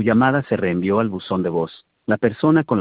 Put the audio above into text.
Tu llamada se reenvió al buzón de voz. La persona con